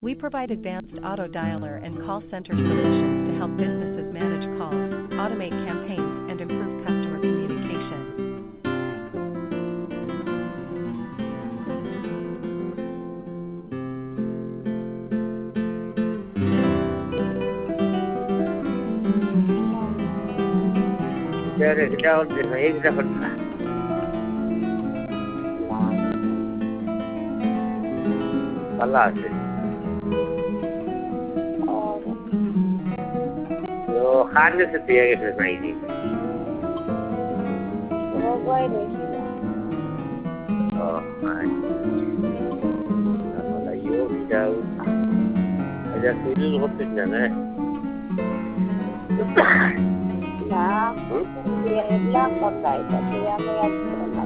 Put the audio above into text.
We provide advanced auto dialer and call center solutions to help businesses manage calls, automate campaigns, and improve customer communication. خلاص خارج से तैयारी कर रही थी वो गए नहीं मला योग जाऊ अजा सुरू होते जाना ना ये एला कर रहा है तो या मैं